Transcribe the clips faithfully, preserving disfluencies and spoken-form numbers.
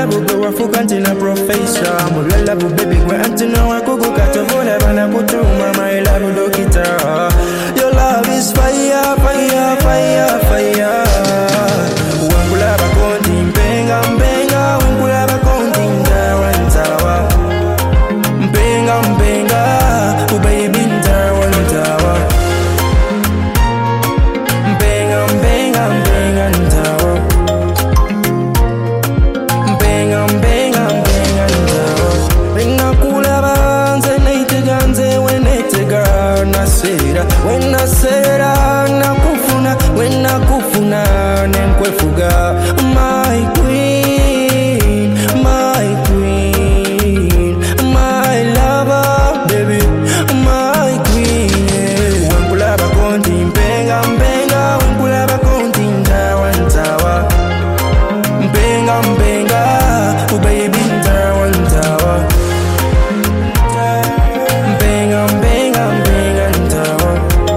Mulela bube wafuka ntina professor. Mulela bube bigwe antina wakugu katovole bana kutuma my love dokita. Your love is fire, fire, fire, fire. Wangula bakondi mpenga mpenga, wangula bakondi ndawa ndawa. Mpenga mpenga, ubaby ndawa ndawa. Mpenga mpenga mpenga ndawa. Mpenga mpenga mpenga ndawa. Venga kula banze neiteganze wenetega nasera. Wena sera nakufuna, wena kufuna nenkwefuga. My queen, my queen, my lover, baby, my queen, yeah. Wankula bakondi mpenga mpenga, wankula bakondi ndawa ndawa. Mpenga mpenga, oh baby ndawa ndawa. Mpenga mpenga mpenga ndawa.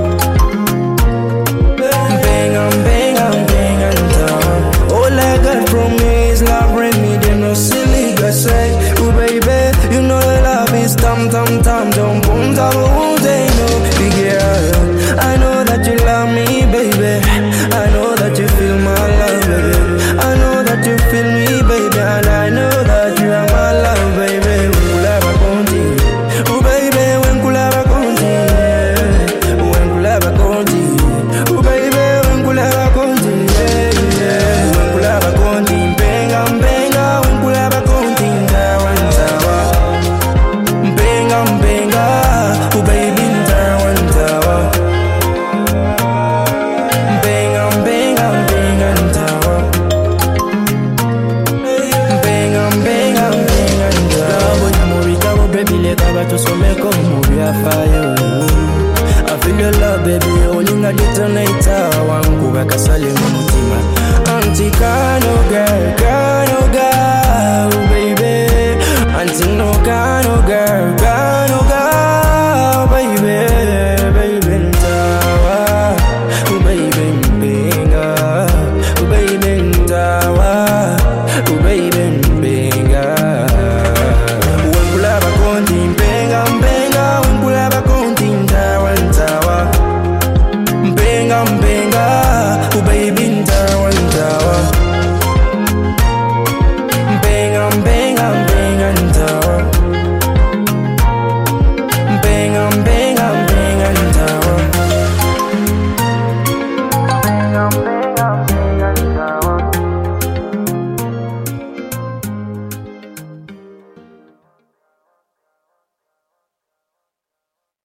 Mpenga mpenga mpenga ndawa. All I got from me is love, bring me them no silly girl say. Oh baby, you know the love is tam tam tam, don't boom tam.